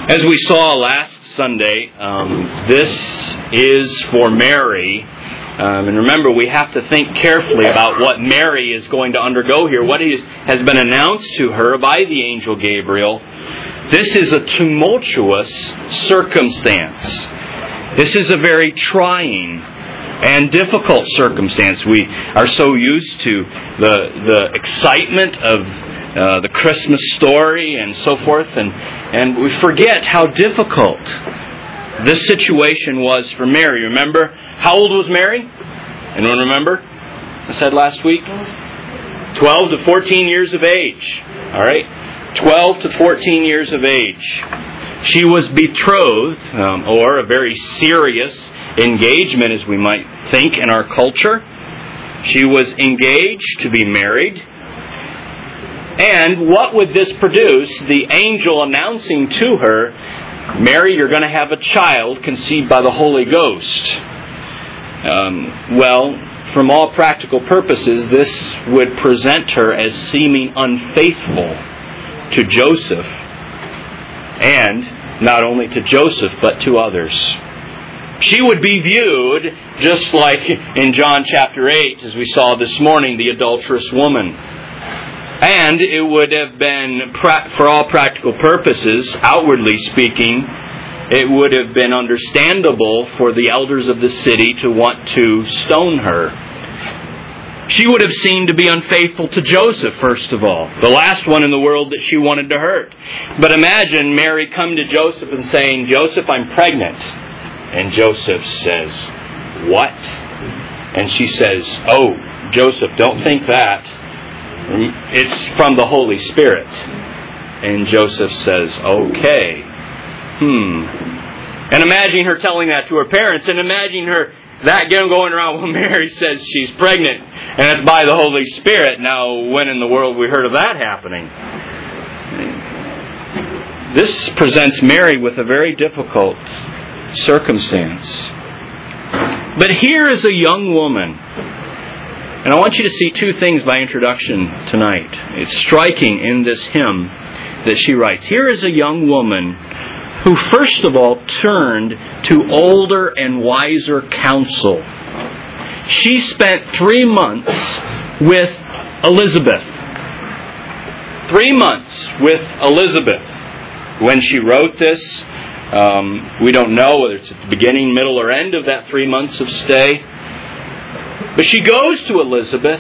As we saw last Sunday, this is for Mary. And remember, we have to think carefully about what Mary is going to undergo here, what has been announced to her by the angel Gabriel. This is a tumultuous circumstance. This is a very trying and difficult circumstance. We are so used to the excitement of the Christmas story and so forth, and we forget how difficult this situation was for Mary. Remember, how old was Mary? Anyone remember? I said last week? 12 to 14 years of age. All right? 12 to 14 years of age. She was betrothed, or a very serious engagement, as we might think in our culture. She was engaged to be married. And what would this produce? The angel announcing to her, Mary, you're going to have a child conceived by the Holy Ghost. Well, from all practical purposes, this would present her as seeming unfaithful to Joseph. And not only to Joseph, but to others. She would be viewed just like in John chapter 8, as we saw this morning, the adulterous woman. And it would have been, for all practical purposes, outwardly speaking, it would have been understandable for the elders of the city to want to stone her. She would have seemed to be unfaithful to Joseph, first of all, the last one in the world that she wanted to hurt. But imagine Mary come to Joseph and saying, Joseph, I'm pregnant. And Joseph says, what? And she says, oh, Joseph, don't think that. It's from the Holy Spirit. And Joseph says, okay. And imagine her telling that to her parents, and imagine her that going around when Mary says she's pregnant, and it's by the Holy Spirit. Now, when in the world we heard of that happening? This presents Mary with a very difficult circumstance. But here is a young woman. And I want you to see two things by introduction tonight. It's striking in this hymn that she writes. Here is a young woman who first of all turned to older and wiser counsel. She spent 3 months with Elizabeth. 3 months with Elizabeth. When she wrote this, we don't know whether it's at the beginning, middle, or end of that 3 months of stay. But she goes to Elizabeth.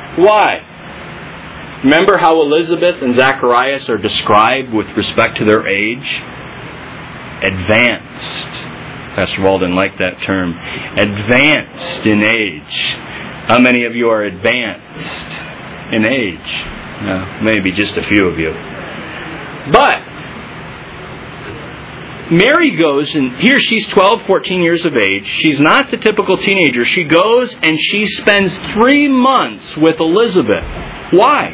Why? Remember how Elizabeth and Zacharias are described with respect to their age? Advanced. Pastor Walden liked that term. Advanced in age. How many of you are advanced in age? No, maybe just a few of you. But Mary goes, and here she's 12, 14 years of age. She's not the typical teenager. She goes and she spends 3 months with Elizabeth. Why?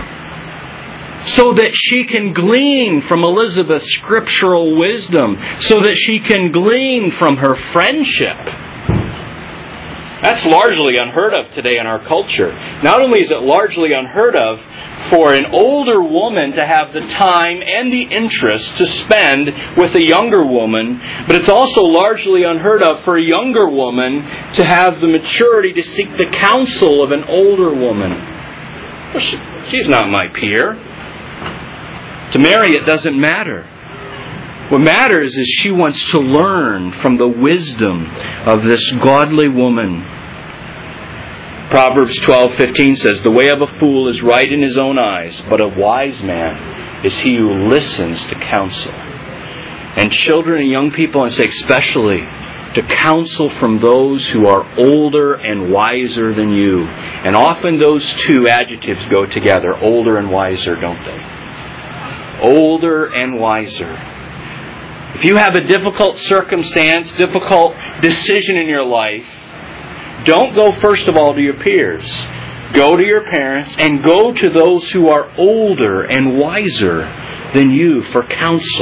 So that she can glean from Elizabeth's scriptural wisdom. So that she can glean from her friendship. That's largely unheard of today in our culture. Not only is it largely unheard of for an older woman to have the time and the interest to spend with a younger woman, but it's also largely unheard of for a younger woman to have the maturity to seek the counsel of an older woman. Well, she's not my peer. To Mary, it doesn't matter. What matters is she wants to learn from the wisdom of this godly woman. Proverbs 12:15 says, the way of a fool is right in his own eyes, but a wise man is he who listens to counsel. And children and young people, I say especially, to counsel from those who are older and wiser than you. And often those two adjectives go together, older and wiser, don't they? Older and wiser. If you have a difficult circumstance, difficult decision in your life, don't go first of all to your peers. Go to your parents and go to those who are older and wiser than you for counsel.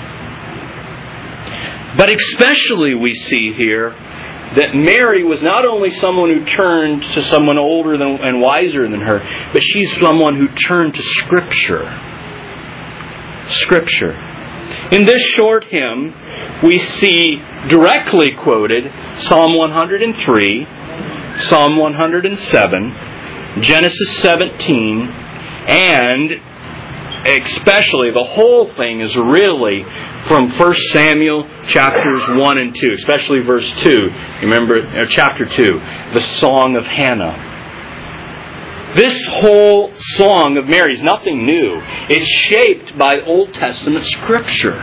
But especially we see here that Mary was not only someone who turned to someone older and wiser than her, but she's someone who turned to Scripture. Scripture. In this short hymn, we see directly quoted Psalm 103, Psalm 107, Genesis 17, and especially the whole thing is really from 1 Samuel chapters 1 and 2, especially verse 2. Remember, chapter 2, the Song of Hannah. This whole song of Mary is nothing new. It's shaped by Old Testament Scripture.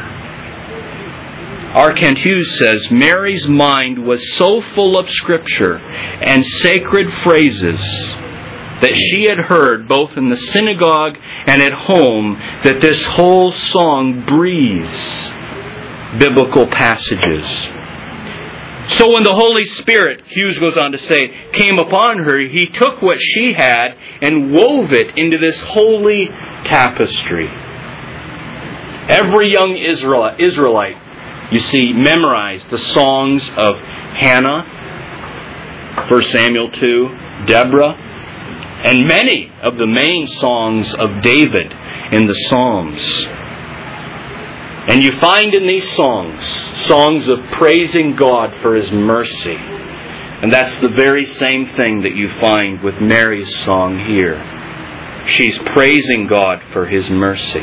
R. Kent Hughes says, Mary's mind was so full of Scripture and sacred phrases that she had heard both in the synagogue and at home that this whole song breathes biblical passages. So when the Holy Spirit, Hughes goes on to say, came upon her, He took what she had and wove it into this holy tapestry. Every young Israelite, you see, memorized the songs of Hannah, 1 Samuel 2, Deborah, and many of the main songs of David in the Psalms. And you find in these songs of praising God for His mercy. And that's the very same thing that you find with Mary's song here. She's praising God for His mercy.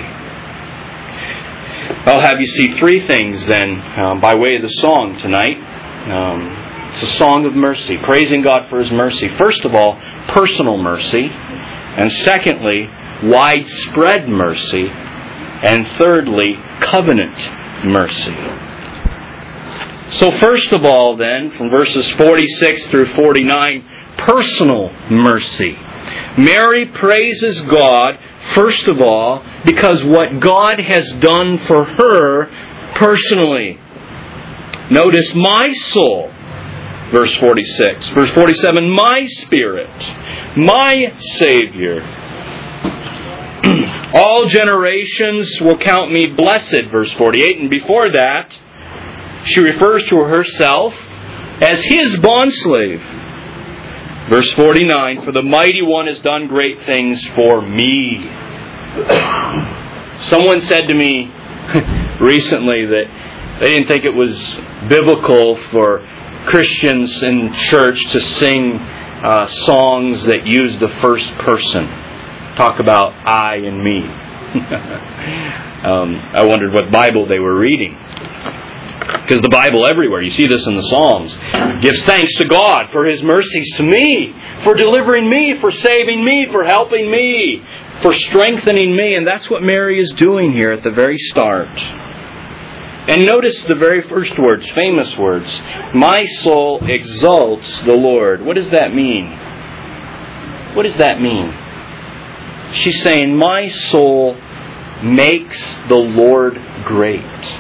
I'll have you see three things then by way of the song tonight. It's a song of mercy, praising God for His mercy. First of all, personal mercy. And secondly, widespread mercy. And thirdly, covenant mercy. So first of all then, from verses 46 through 49, personal mercy. Mary praises God, first of all, because what God has done for her personally. Notice, my soul, verse 46. Verse 47, my spirit, my Savior. All generations will count me blessed, verse 48. And before that, she refers to herself as His bondslave. Verse 49, for the Mighty One has done great things for me. Someone said to me recently that they didn't think it was biblical for Christians in church to sing songs that use the first person. Talk about I and me. I wondered what Bible they were reading. Because the Bible everywhere, you see this in the Psalms, gives thanks to God for His mercies to me, for delivering me, for saving me, for helping me, for strengthening me. And that's what Mary is doing here at the very start. And notice the very first words, famous words. My soul exalts the Lord. What does that mean? What does that mean? She's saying, my soul makes the Lord great.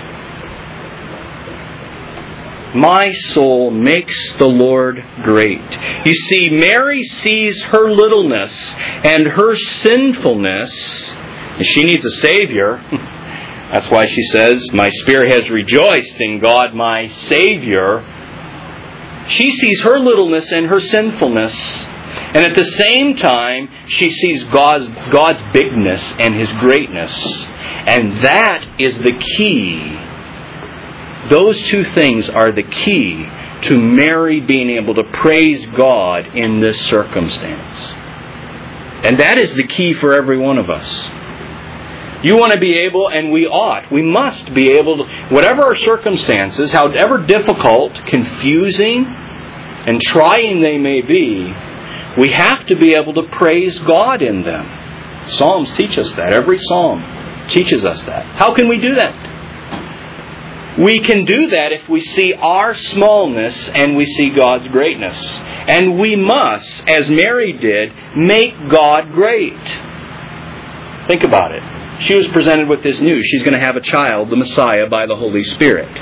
My soul makes the Lord great. You see, Mary sees her littleness and her sinfulness, and she needs a Savior. That's why she says, my spirit has rejoiced in God, my Savior. She sees her littleness and her sinfulness. And at the same time, she sees God's bigness and His greatness. And that is the key. Those two things are the key to Mary being able to praise God in this circumstance. And that is the key for every one of us. You want to be able, and we must be able to, whatever our circumstances, however difficult, confusing, and trying they may be, we have to be able to praise God in them. Psalms teach us that. Every psalm teaches us that. How can we do that? We can do that if we see our smallness and we see God's greatness. And we must, as Mary did, make God great. Think about it. She was presented with this news. She's going to have a child, the Messiah, by the Holy Spirit.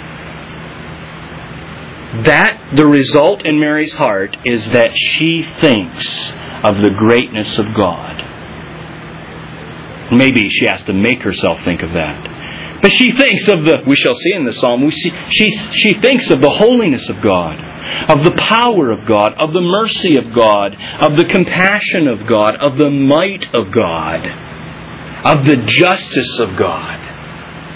The result in Mary's heart is that she thinks of the greatness of God. Maybe she has to make herself think of that. But she thinks of we shall see in the Psalm, she thinks of the holiness of God, of the power of God, of the mercy of God, of the compassion of God, of the might of God, of the justice of God.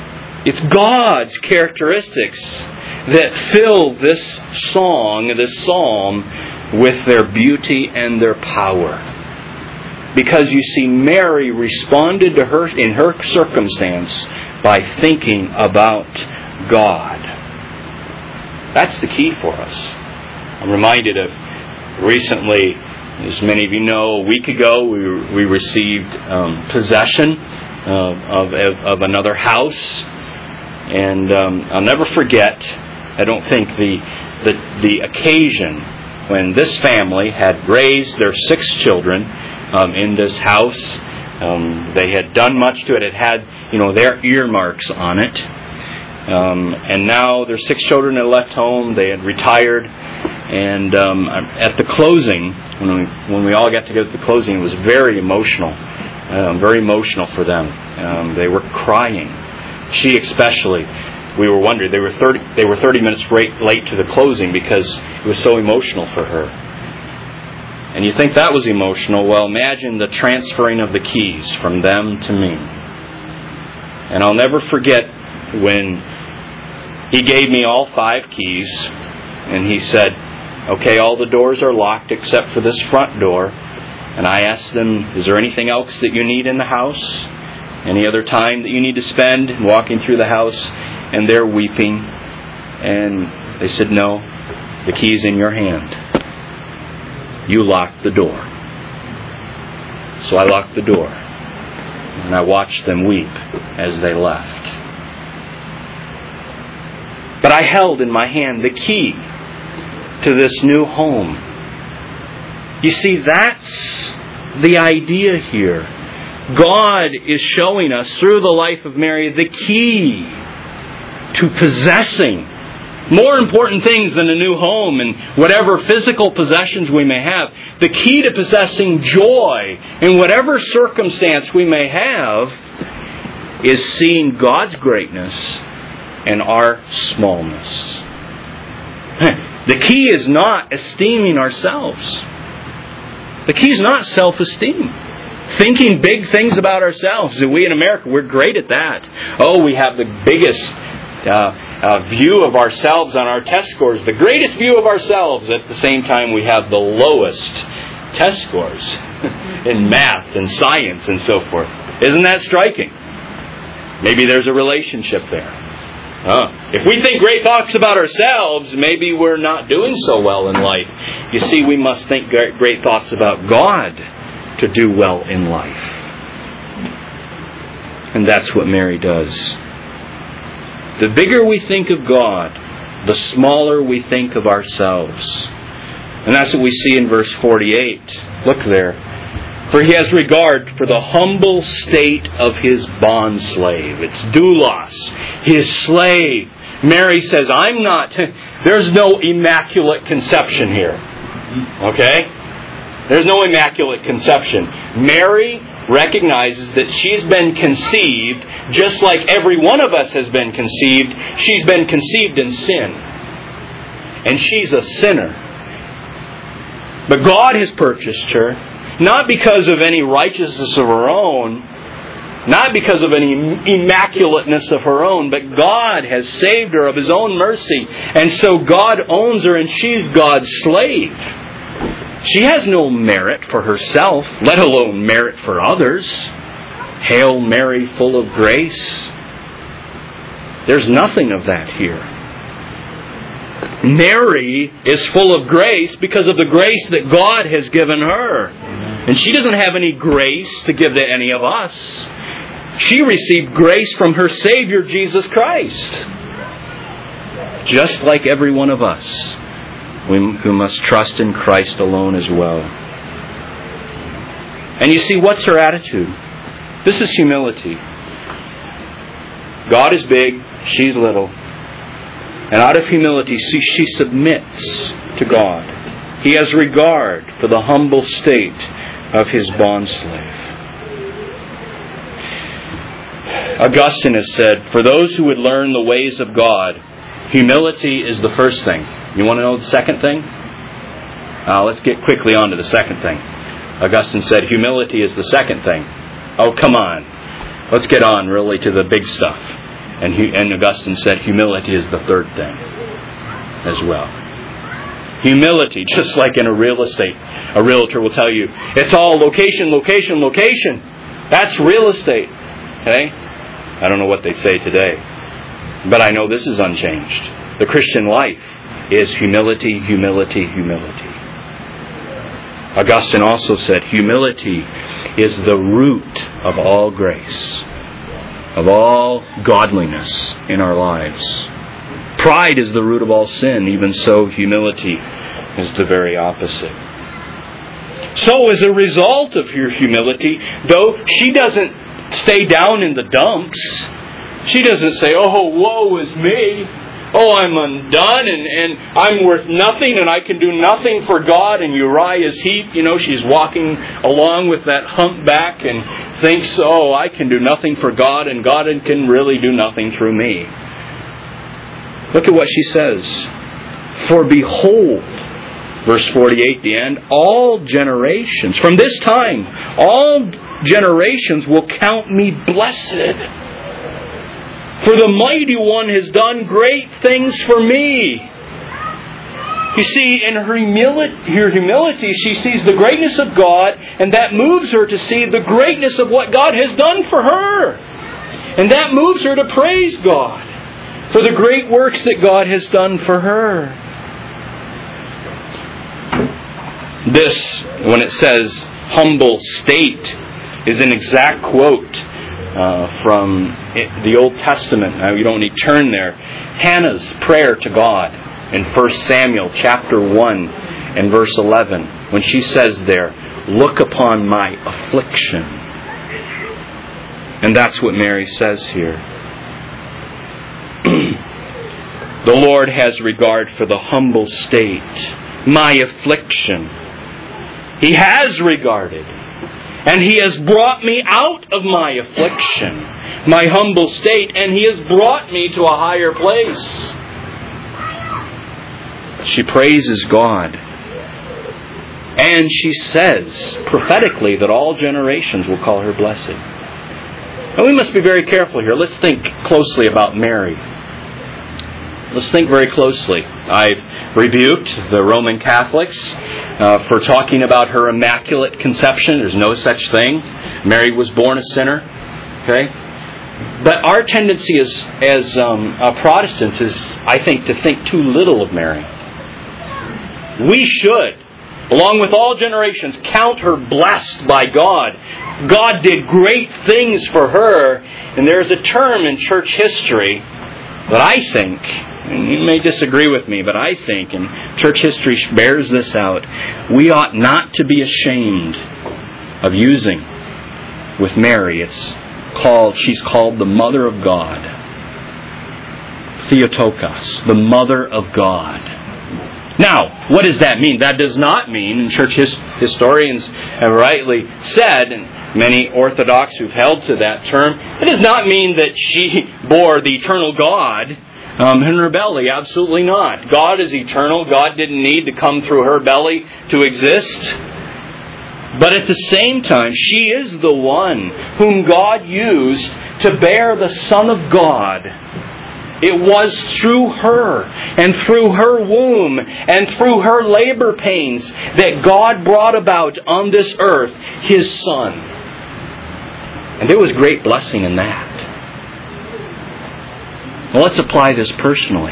It's God's characteristics that fill this song, this psalm, with their beauty and their power. Because you see, Mary responded to her in her circumstance by thinking about God. That's the key for us. I'm reminded of recently, as many of you know, a week ago we received possession of another house, and I'll never forget. I don't think the occasion when this family had raised their 6 children in this house. They had done much to it. It had, their earmarks on it. And now their 6 children had left home. They had retired. And at the closing, when we all got together at the closing, it was very emotional for them. They were crying. She especially. We were wondering. They were 30 minutes late to the closing because it was so emotional for her. And you think that was emotional? Well, imagine the transferring of the keys from them to me. And I'll never forget when he gave me all 5 keys, and he said, "Okay, all the doors are locked except for this front door." And I asked them, "Is there anything else that you need in the house? Any other time that you need to spend walking through the house?" And they're weeping. And they said, "No, the key's in your hand. You locked the door." So I locked the door. And I watched them weep as they left. But I held in my hand the key to this new home. You see, that's the idea here. God is showing us through the life of Mary the key to possessing more important things than a new home and whatever physical possessions we may have. The key to possessing joy in whatever circumstance we may have is seeing God's greatness and our smallness. The key is not esteeming ourselves. The key is not self-esteem. Thinking big things about ourselves. And we in America, we're great at that. Oh, we have the biggest view of ourselves on our test scores. The greatest view of ourselves. At the same time, we have the lowest test scores in math and science and so forth. Isn't that striking? Maybe there's a relationship there. If we think great thoughts about ourselves, maybe we're not doing so well in life. You see, we must think great thoughts about God to do well in life. And that's what Mary does. The bigger we think of God, the smaller we think of ourselves. And that's what we see in verse 48. Look there. "For he has regard for the humble state of his bondslave." It's doulos, his slave. Mary says, there's no immaculate conception here. Okay? There's no immaculate conception. Mary recognizes that she's been conceived just like every one of us has been conceived. She's been conceived in sin. And she's a sinner. But God has purchased her, not because of any righteousness of her own, not because of any immaculateness of her own, but God has saved her of His own mercy. And so God owns her and she's God's slave. She has no merit for herself, let alone merit for others. Hail Mary, full of grace. There's nothing of that here. Mary is full of grace because of the grace that God has given her. And she doesn't have any grace to give to any of us. She received grace from her Savior, Jesus Christ. Just like every one of us, who must trust in Christ alone as well. And you see, what's her attitude? This is humility. God is big, she's little. And out of humility, she submits to God. He has regard for the humble state of his bondslave. Augustine has said, for those who would learn the ways of God, humility is the first thing. You want to know the second thing? Let's get quickly on to the second thing. Augustine said, humility is the second thing. Oh, come on. Let's get on really to the big stuff. And Augustine said humility is the third thing as well. Humility, just like in a real estate. A realtor will tell you, it's all location, location, location. That's real estate. Okay? I don't know what they say today. But I know this is unchanged. The Christian life is humility, humility, humility. Augustine also said humility is the root of all grace, of all godliness in our lives. Pride is the root of all sin. Even so, humility is the very opposite. So as a result of your humility, though, she doesn't stay down in the dumps. She doesn't say, oh, woe is me. Oh, I'm undone and I'm worth nothing and I can do nothing for God. And Uriah's heap, she's walking along with that humpback and thinks, oh, I can do nothing for God and God can really do nothing through me. Look at what she says. For behold, verse 48, the end, all generations, from this time, all generations will count me blessed. For the Mighty One has done great things for me. You see, in her humility, she sees the greatness of God, and that moves her to see the greatness of what God has done for her. And that moves her to praise God for the great works that God has done for her. This, when it says humble state, is an exact quote from the Old Testament. Now, you don't need to turn there. Hannah's prayer to God in 1 Samuel chapter 1 and verse 11, when she says there, look upon my affliction. And that's what Mary says here. The Lord has regard for the humble state, my affliction. He has regarded. And He has brought me out of my affliction, my humble state, and He has brought me to a higher place. She praises God. And she says prophetically that all generations will call her blessed. And we must be very careful here. Let's think closely about Mary. Let's think very closely. I've rebuked the Roman Catholics for talking about her immaculate conception. There's no such thing. Mary was born a sinner. Okay? But our tendency as Protestants is, I think, to think too little of Mary. We should, along with all generations, count her blessed by God. God did great things for her. And there's a term in church history that I think, and you may disagree with me, but I think, and church history bears this out, we ought not to be ashamed of using with Mary. She's called the Mother of God. Theotokos, the Mother of God. Now, what does that mean? That does not mean, and church historians have rightly said, and many Orthodox who've held to that term, it does not mean that she bore the eternal God in her belly. Absolutely not. God is eternal. God didn't need to come through her belly to exist. But at the same time, she is the one whom God used to bear the Son of God. It was through her and through her womb and through her labor pains that God brought about on this earth His Son. And there was great blessing in that. Well, let's apply this personally.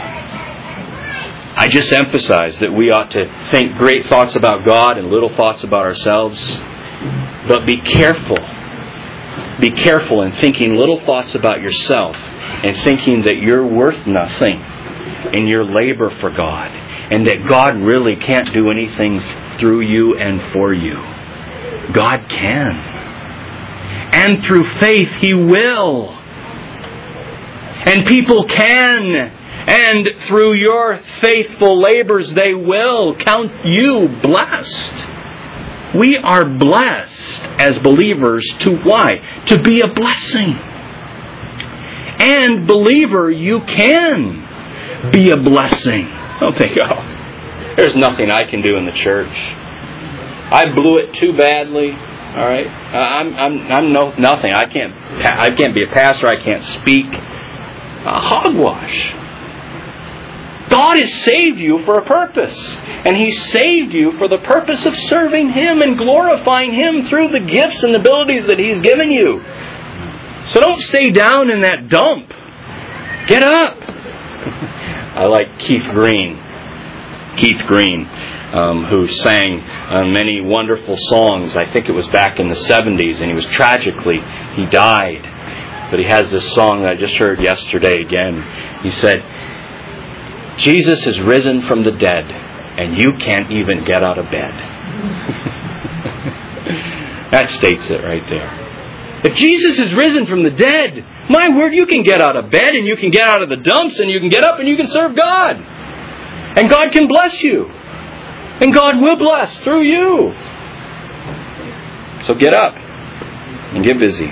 I just emphasize that we ought to think great thoughts about God and little thoughts about ourselves. But be careful. Be careful in thinking little thoughts about yourself and thinking that you're worth nothing in your labor for God and that God really can't do anything through you and for you. God can. And through faith He will. And people can. And through your faithful labors they will count you blessed. We are blessed as believers to why? To be a blessing. And believer, you can be a blessing. Don't think, oh, there's nothing I can do in the church. I blew it too badly. All right, I'm nothing. I can't be a pastor. I can't speak. hogwash. God has saved you for a purpose. And He saved you for the purpose of serving Him and glorifying Him through the gifts and abilities that He's given you. So don't stay down in that dump. Get up. I like Keith Green, who sang many wonderful songs. I think it was back in the 70s, and he died. But he has this song that I just heard yesterday again. He said, Jesus has risen from the dead, and you can't even get out of bed. That states it right there. If Jesus is risen from the dead, my word, you can get out of bed, and you can get out of the dumps, and you can get up, and you can serve God. And God can bless you. And God will bless through you. So get up and get busy.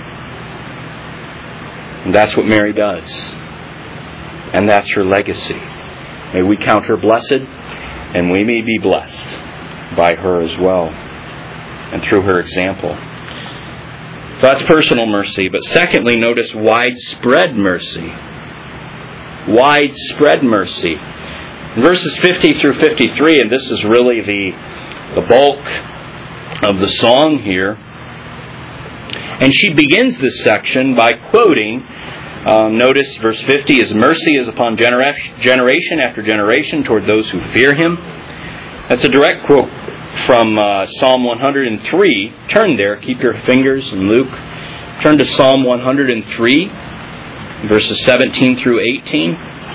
And that's what Mary does. And that's her legacy. May we count her blessed, and we may be blessed by her as well, and through her example. So that's personal mercy. But secondly, notice widespread mercy. Widespread mercy. In verses 50 through 53, and this is really the bulk of the song here, and she begins this section by quoting, notice verse 50, His mercy is upon generation after generation toward those who fear Him. That's a direct quote from Psalm 103. Turn there, keep your fingers in Luke. Turn to Psalm 103, verses 17 through 18.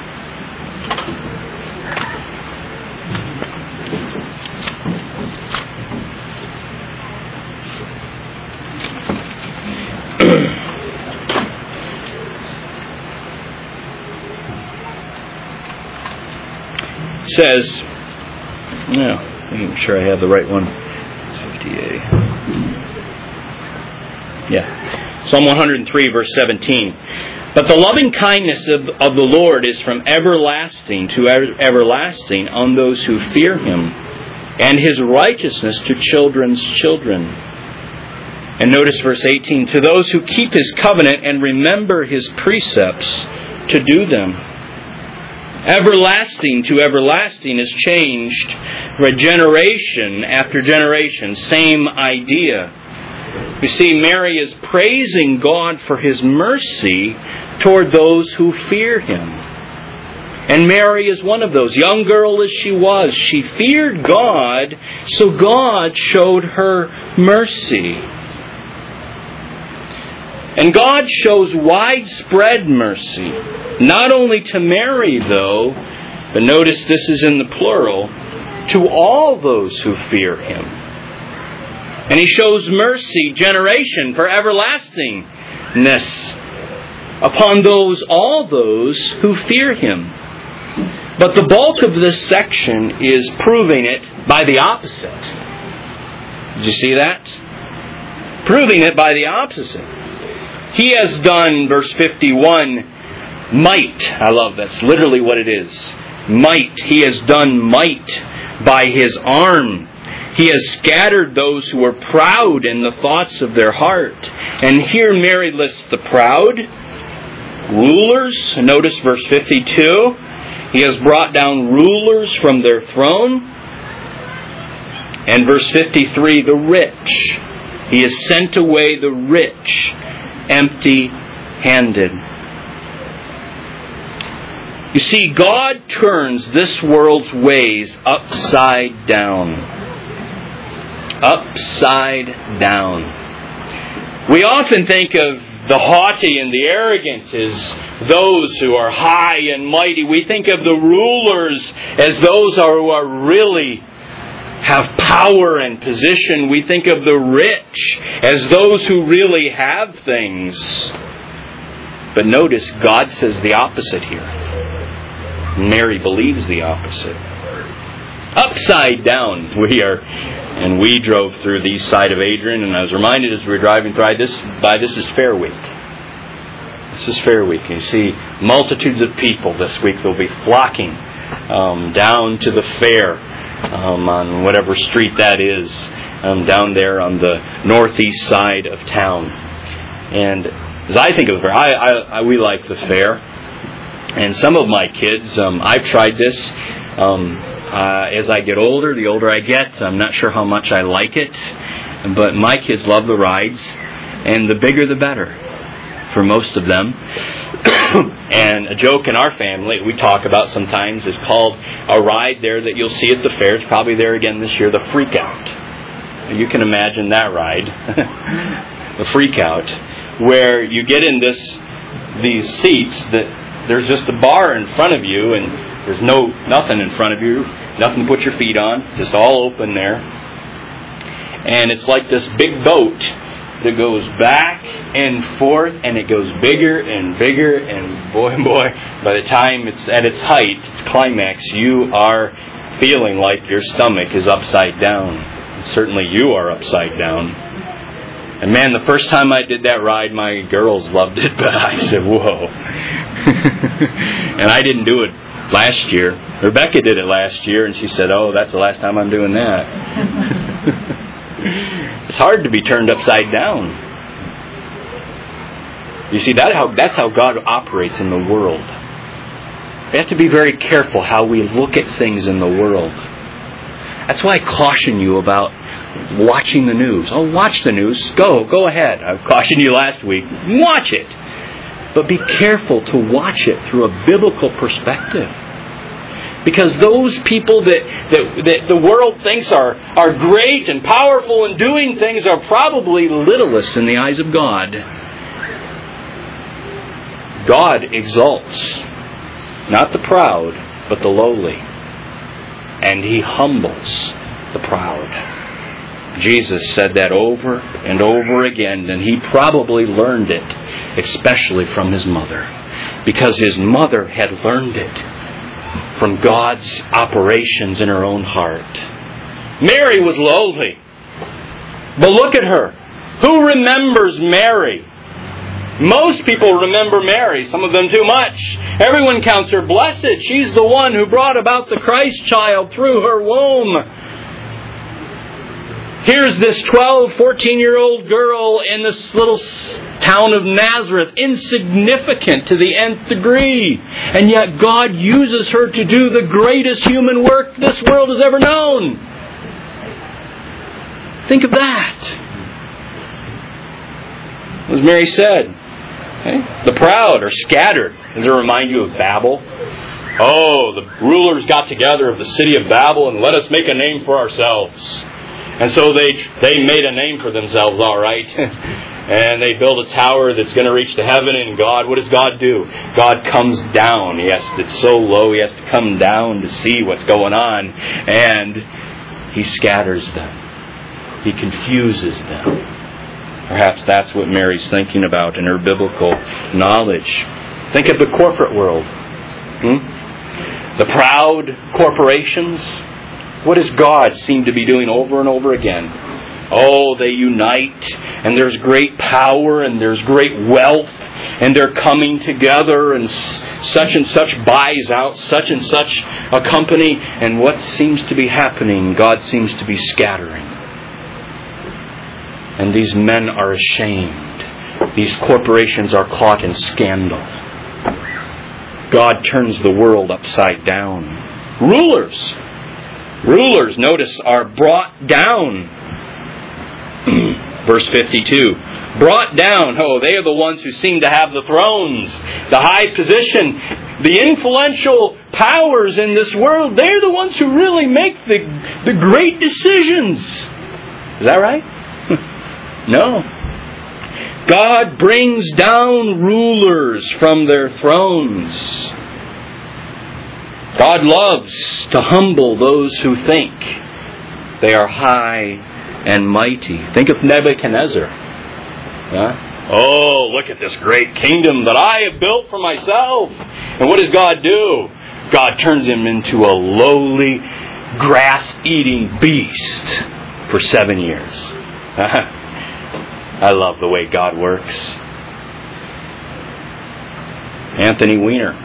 Says, I'm sure I have the right one. 58. Yeah. Psalm 103, verse 17. But the loving kindness of the Lord is from everlasting to everlasting on those who fear Him, and His righteousness to children's children. And notice verse 18. To those who keep His covenant and remember His precepts to do them. Everlasting to everlasting is changed by generation after generation. Same idea. You see, Mary is praising God for His mercy toward those who fear Him. And Mary is one of those. Young girl as she was, she feared God, so God showed her mercy. And God shows widespread mercy, not only to Mary, though, but notice this is in the plural, to all those who fear Him. And He shows mercy, generation for everlastingness upon all those who fear Him. But the bulk of this section is proving it by the opposite. Did you see that? Proving it by the opposite. He has done, verse 51, might. I love that's literally what it is. Might. He has done might by His arm. He has scattered those who are proud in the thoughts of their heart. And here Mary lists the proud, rulers. Notice verse 52. He has brought down rulers from their throne. And verse 53, the rich. He has sent away the rich empty-handed. You see, God turns this world's ways upside down. Upside down. We often think of the haughty and the arrogant as those who are high and mighty. We think of the rulers as those who are really have power and position. We think of the rich as those who really have things. But notice God says the opposite here. Mary believes the opposite. Upside down we drove through the east side of Adrian, and I was reminded as we were driving by this is Fair Week. This is Fair Week. You see multitudes of people this week. They'll be flocking down to the fair on whatever street that is, down there on the northeast side of town. And as I think of the fair, we like the fair. And some of my kids, I've tried this. As I get older, the older I get, I'm not sure how much I like it. But my kids love the rides. And the bigger the better for most of them. And a joke in our family we talk about sometimes is called a ride there that you'll see at the fair. It's probably there again this year, the Freak Out. You can imagine that ride. The Freak Out. Where you get in these seats that there's just a bar in front of you and there's nothing in front of you, nothing to put your feet on, just all open there. And it's like this big boat that goes back and forth, and it goes bigger and bigger, and boy, by the time it's at its height, its climax, you are feeling like your stomach is upside down. And certainly you are upside down. And man, the first time I did that ride, my girls loved it, but I said, whoa. And I didn't do it last year. Rebecca did it last year, and she said, oh, that's the last time I'm doing that. It's hard to be turned upside down. You see, that's how God operates in the world. We have to be very careful how we look at things in the world. That's why I caution you about watching the news. Oh, watch the news. Go ahead. I cautioned you last week. Watch it. But be careful to watch it through a biblical perspective. Because those people that the world thinks are great and powerful and doing things are probably littlest in the eyes of God. God exalts not the proud, but the lowly. And He humbles the proud. Jesus said that over and over again, and He probably learned it, especially from His mother. Because His mother had learned it from God's operations in her own heart. Mary was lowly. But look at her. Who remembers Mary? Most people remember Mary, some of them too much. Everyone counts her blessed. She's the one who brought about the Christ child through her womb. Here's this 12, 14-year-old girl in this little town of Nazareth, insignificant to the nth degree. And yet God uses her to do the greatest human work this world has ever known. Think of that. As Mary said, the proud are scattered. Does it remind you of Babel? Oh, the rulers got together of the city of Babel and let us make a name for ourselves. And so they made a name for themselves, all right. And they build a tower that's going to reach to heaven. And God, what does God do? God comes down. It's so low, He has to come down to see what's going on. And He scatters them. He confuses them. Perhaps that's what Mary's thinking about in her biblical knowledge. Think of the corporate world. The proud corporations. What does God seem to be doing over and over again? Oh, they unite, and there's great power, and there's great wealth, and they're coming together, and such buys out such and such a company, and what seems to be happening, God seems to be scattering. And these men are ashamed. These corporations are caught in scandal. God turns the world upside down. Rulers, notice, are brought down. Verse 52. Brought down. Oh, they are the ones who seem to have the thrones, the high position, the influential powers in this world. They're the ones who really make the great decisions. Is that right? No. God brings down rulers from their thrones. God loves to humble those who think they are high and mighty. Think of Nebuchadnezzar. Oh, look at this great kingdom that I have built for myself. And what does God do? God turns him into a lowly, grass-eating beast for 7 years. I love the way God works. Anthony Weiner.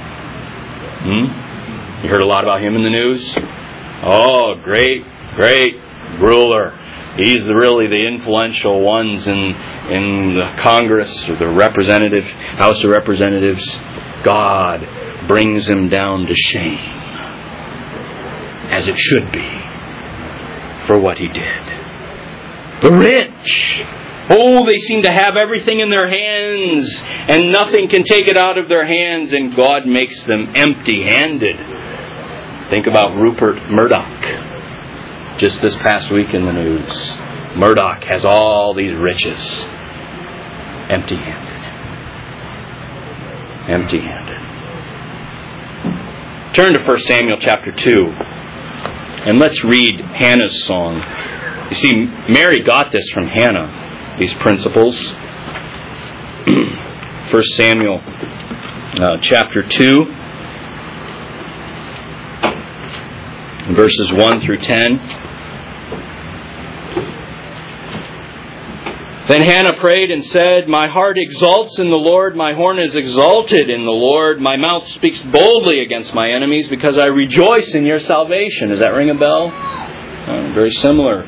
You heard a lot about him in the news? Oh, great ruler. He's really the influential ones in the Congress or the House of Representatives. God brings him down to shame, as it should be, for what he did. The rich, they seem to have everything in their hands, and nothing can take it out of their hands, and God makes them empty-handed. Think about Rupert Murdoch. Just this past week in the news, Murdoch has all these riches, empty-handed. Empty-handed. Turn to 1 Samuel chapter 2, and let's read Hannah's song. You see, Mary got this from Hannah, these principles. 1 Samuel chapter 2, verses 1 through 10. Then Hannah prayed and said, "My heart exalts in the Lord, my horn is exalted in the Lord. My mouth speaks boldly against my enemies because I rejoice in your salvation." Does that ring a bell? Very similar.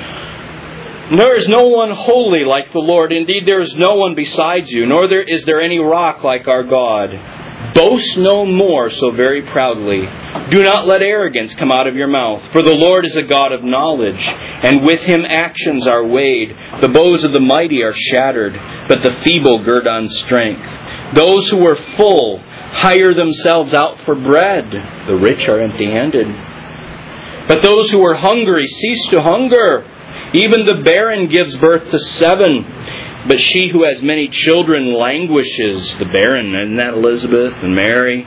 "There is no one holy like the Lord. Indeed, there is no one besides you, nor is there any rock like our God. Boast no more so very proudly. Do not let arrogance come out of your mouth. For the Lord is a God of knowledge, and with Him actions are weighed. The bows of the mighty are shattered, but the feeble gird on strength. Those who are full hire themselves out for bread. The rich are empty-handed. But those who are hungry cease to hunger. Even the barren gives birth to 7. But she who has many children languishes." The barren, isn't that Elizabeth and Mary?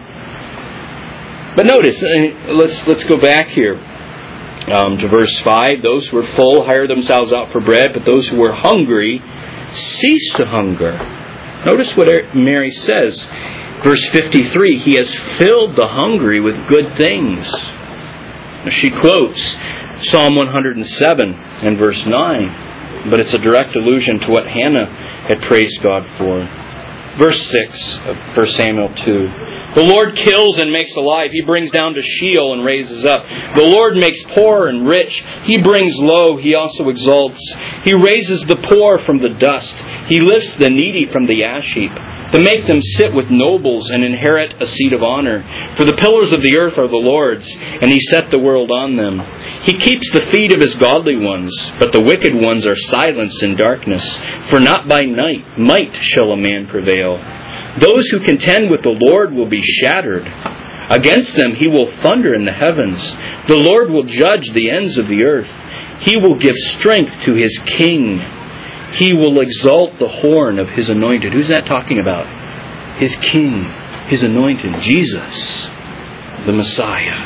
But notice, let's go back here to verse 5. "Those who are full hire themselves out for bread, but those who are hungry cease to hunger." Notice what Mary says. Verse 53, "He has filled the hungry with good things." She quotes Psalm 107 and verse 9. But it's a direct allusion to what Hannah had praised God for. Verse 6 of 1 Samuel 2. "The Lord kills and makes alive. He brings down to Sheol and raises up. The Lord makes poor and rich. He brings low. He also exalts. He raises the poor from the dust. He lifts the needy from the ash heap, to make them sit with nobles and inherit a seat of honor. For the pillars of the earth are the Lord's, and He set the world on them. He keeps the feet of His godly ones, but the wicked ones are silenced in darkness. For not by might shall a man prevail. Those who contend with the Lord will be shattered. Against them He will thunder in the heavens. The Lord will judge the ends of the earth. He will give strength to His king. He will exalt the horn of His anointed." Who's that talking about? His king, His anointed, Jesus, the Messiah.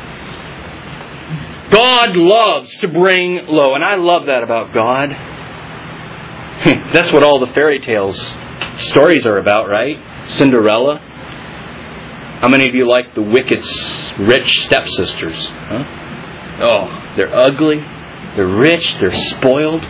God loves to bring low, and I love that about God. That's what all the fairy tales stories are about, right? Cinderella. How many of you like the wicked, rich stepsisters? Huh? Oh, they're ugly, they're rich, they're spoiled.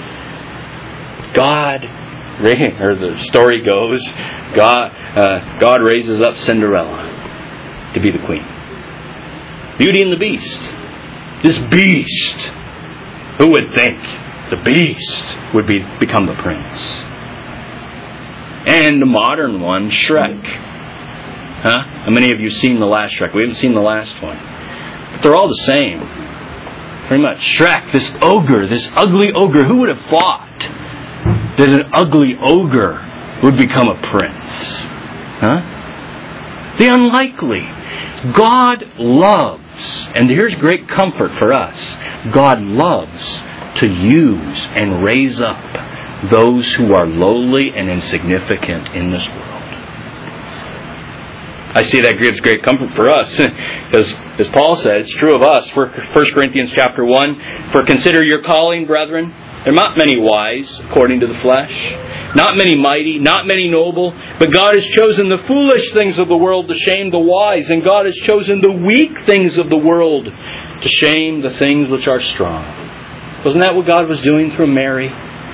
God, or the story goes, God raises up Cinderella to be the queen. Beauty and the Beast. This beast, who would think the beast would become the prince? And the modern one, Shrek. Huh? How many of you seen the last Shrek? We haven't seen the last one. But they're all the same. Pretty much. Shrek, this ogre, this ugly ogre, who would have thought that an ugly ogre would become a prince? Huh? The unlikely. God loves, and here's great comfort for us, God loves to use and raise up those who are lowly and insignificant in this world. I see that gives great comfort for us, because as Paul said, it's true of us. 1 Corinthians chapter 1, "For consider your calling, brethren. There are not many wise, according to the flesh, not many mighty, not many noble, but God has chosen the foolish things of the world to shame the wise, and God has chosen the weak things of the world to shame the things which are strong." Wasn't that what God was doing through Mary?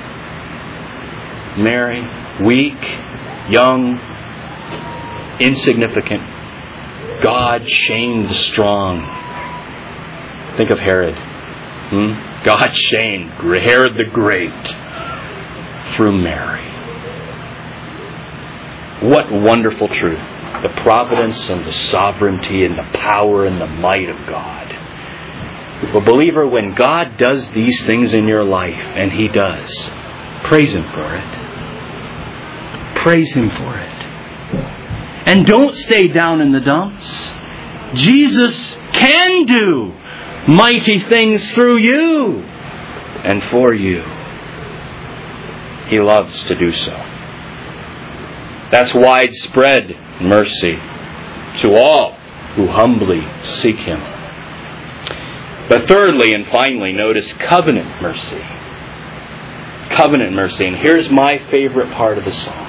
Mary, weak, young, insignificant. God shamed the strong. Think of Herod. God shamed Herod the Great through Mary. What wonderful truth. the providence and the sovereignty and the power and the might of God. Well, believer, when God does these things in your life, and He does, praise Him for it. Praise Him for it. And don't stay down in the dumps. Jesus can do mighty things through you and for you. He loves to do so. That's widespread mercy to all who humbly seek Him. But thirdly and finally, notice covenant mercy. Covenant mercy. And here's my favorite part of the psalm.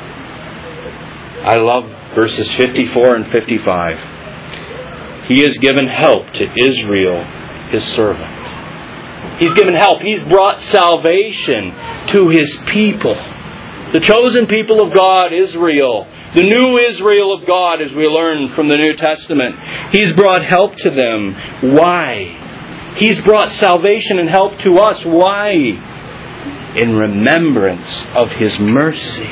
I love verses 54 and 55. He has given help to Israel, His servant. He's given help. He's brought salvation to His people. The chosen people of God, Israel. The new Israel of God, as we learn from the New Testament. He's brought help to them. Why? He's brought salvation and help to us. Why? In remembrance of His mercy.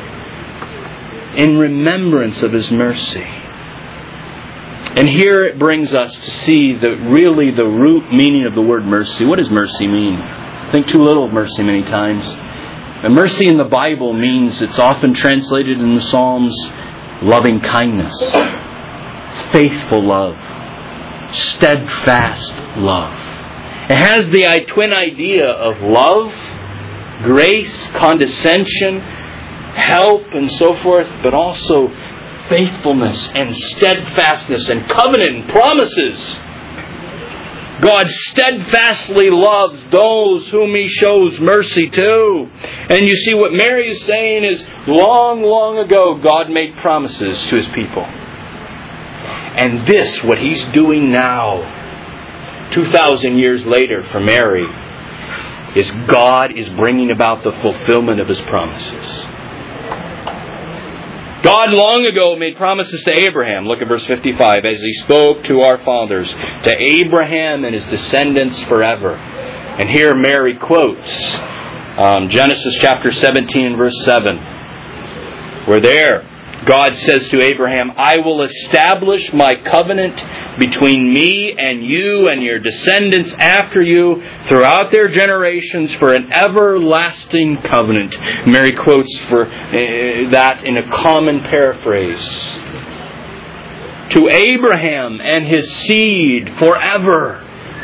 In remembrance of His mercy. And here it brings us to see the root meaning of the word mercy. What does mercy mean? I think too little of mercy many times. And mercy in the Bible means, it's often translated in the Psalms, loving kindness, faithful love, steadfast love. It has the twin idea of love, grace, condescension, help, and so forth, but also faithfulness and steadfastness and covenant and promises. God steadfastly loves those whom He shows mercy to. And you see, what Mary is saying is, long, long ago, God made promises to His people. And this, what He's doing now, 2,000 years later for Mary, is God is bringing about the fulfillment of His promises. God long ago made promises to Abraham. Look at verse 55. As He spoke to our fathers, to Abraham and his descendants forever. And here Mary quotes Genesis chapter 17 verse 7. Where there God says to Abraham, I will establish my covenant between me and you and your descendants after you throughout their generations for an everlasting covenant. Mary quotes for that in a common paraphrase. To Abraham and his seed forever.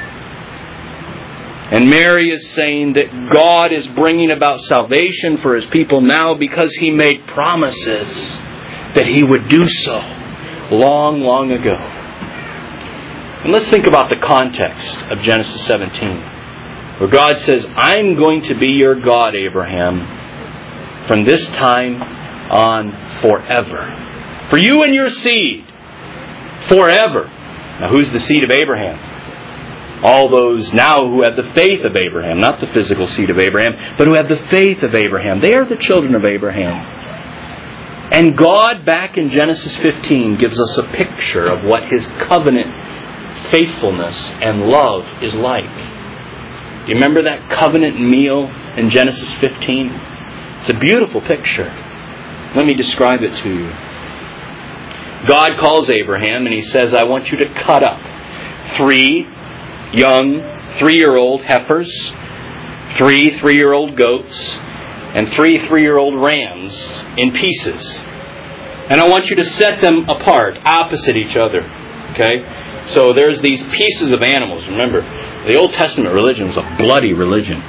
And Mary is saying that God is bringing about salvation for His people now because He made promises that He would do so long, long ago. And let's think about the context of Genesis 17. Where God says, I'm going to be your God, Abraham, from this time on forever. For you and your seed, forever. Now who's the seed of Abraham? All those now who have the faith of Abraham, not the physical seed of Abraham, but who have the faith of Abraham. They are the children of Abraham. And God, back in Genesis 15, gives us a picture of what His covenant faithfulness and love is like. Do you remember that covenant meal in Genesis 15? It's a beautiful picture. Let me describe it to you. God calls Abraham and He says, I want you to cut up 3 young 3-year-old heifers, 3 3-year-old goats, and 3 3-year-old rams in pieces. And I want you to set them apart, opposite each other. Okay? So there's these pieces of animals. Remember, the Old Testament religion was a bloody religion.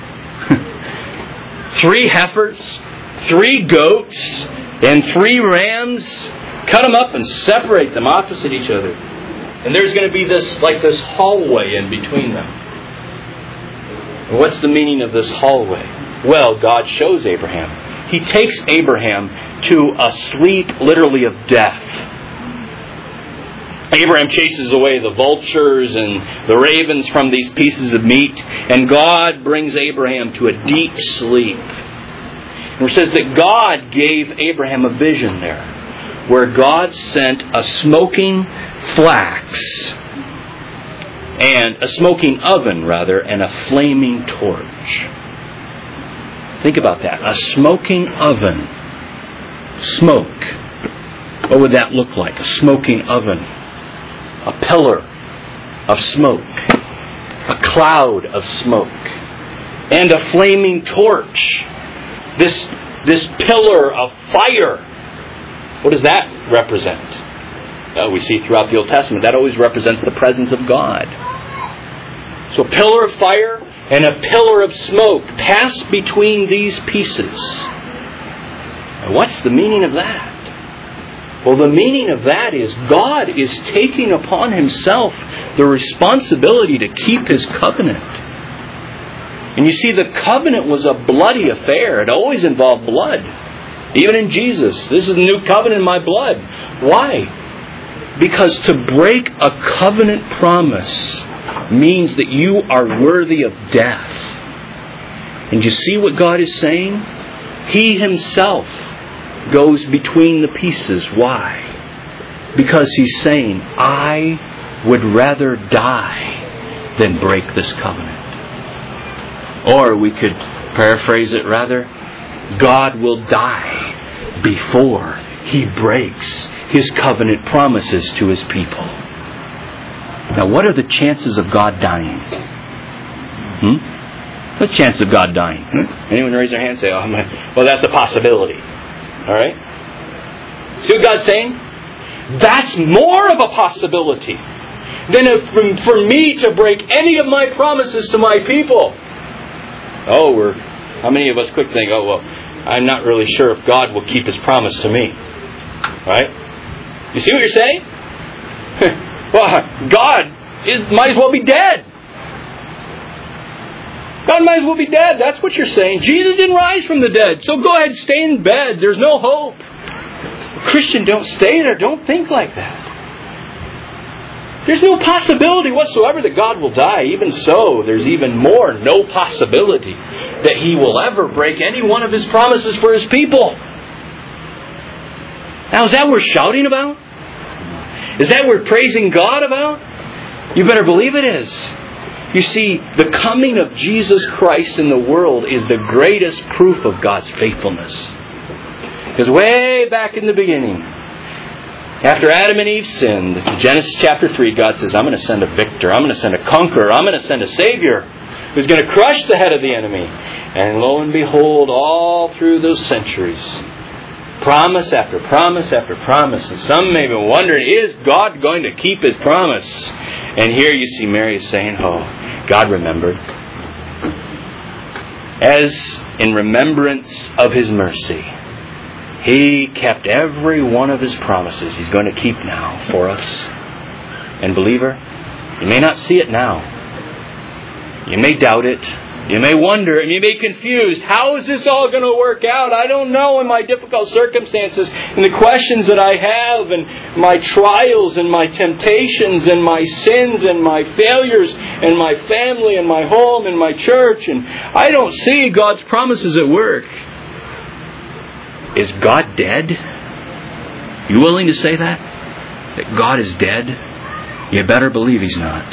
3 heifers, 3 goats, and 3 rams. Cut them up and separate them opposite each other. And there's going to be this hallway in between them. And what's the meaning of this hallway? Well, God shows Abraham. He takes Abraham to a sleep, literally, of death. Abraham chases away the vultures and the ravens from these pieces of meat, and God brings Abraham to a deep sleep. And it says that God gave Abraham a vision there, where God sent a smoking flax, and a smoking oven, rather, and a flaming torch. Think about that. A smoking oven, smoke, What would that look like? A smoking oven, a pillar of smoke, a cloud of smoke, and a flaming torch. This pillar of fire. What does that represent? We see throughout the Old Testament that always represents the presence of God. So a pillar of fire and a pillar of smoke pass between these pieces. And what's the meaning of that? Well, the meaning of that is God is taking upon Himself the responsibility to keep His covenant. And you see, the covenant was a bloody affair. It always involved blood. Even in Jesus, this is the new covenant in my blood. Why? Because to break a covenant promise means that you are worthy of death. And you see what God is saying? He Himself goes between the pieces. Why? Because He's saying, I would rather die than break this covenant. Or we could paraphrase it rather, God will die before He breaks His covenant promises to His people. Now, what are the chances of God dying? What's the chance of God dying? Anyone raise their hand and say, well, that's a possibility. All right? See what God's saying? That's more of a possibility than for me to break any of my promises to my people. How many of us quick think, I'm not really sure if God will keep His promise to me. Right? You see what you're saying? Well, God might as well be dead. God might as well be dead. That's what you're saying. Jesus didn't rise from the dead. So go ahead, stay in bed. There's no hope. Christian, don't stay there. Don't think like that. There's no possibility whatsoever that God will die. Even so, there's even more no possibility that He will ever break any one of His promises for His people. Now, is that what we're shouting about? Is that what we're praising God about? You better believe it is. You see, the coming of Jesus Christ in the world is the greatest proof of God's faithfulness. Because way back in the beginning, after Adam and Eve sinned, in Genesis chapter 3, God says, I'm going to send a victor. I'm going to send a conqueror. I'm going to send a Savior who's going to crush the head of the enemy. And lo and behold, all through those centuries, promise after promise after promise. And some may be wondering, is God going to keep His promise? And here you see Mary saying, God remembered. As in remembrance of His mercy, He kept every one of His promises He's going to keep now for us. And believer, you may not see it now. You may doubt it. You may wonder and you may be confused. How is this all going to work out? I don't know in my difficult circumstances and the questions that I have and my trials and my temptations and my sins and my failures and my family and my home and my church. And I don't see God's promises at work. Is God dead? You willing to say that? That God is dead? You better believe He's not.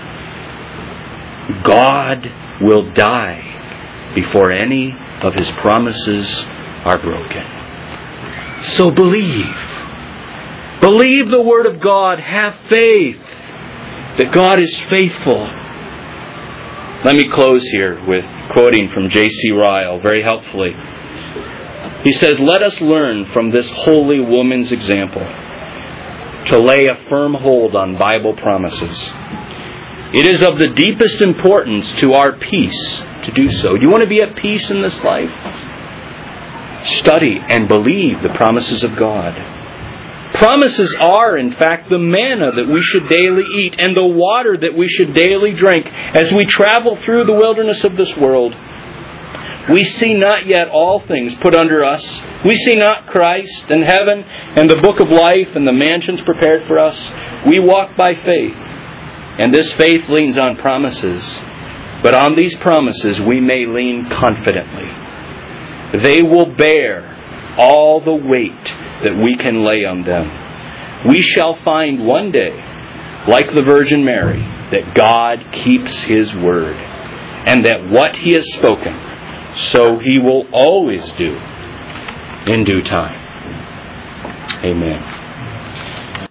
God will die before any of His promises are broken. So believe. Believe the Word of God. Have faith that God is faithful. Let me close here with quoting from J.C. Ryle very helpfully. He says, let us learn from this holy woman's example to lay a firm hold on Bible promises. It is of the deepest importance to our peace to do so. Do you want to be at peace in this life? Study and believe the promises of God. Promises are, in fact, the manna that we should daily eat and the water that we should daily drink as we travel through the wilderness of this world. We see not yet all things put under us. We see not Christ and heaven and the book of life and the mansions prepared for us. We walk by faith. And this faith leans on promises. But on these promises we may lean confidently. They will bear all the weight that we can lay on them. We shall find one day, like the Virgin Mary, that God keeps His word. And that what He has spoken, so He will always do in due time. Amen.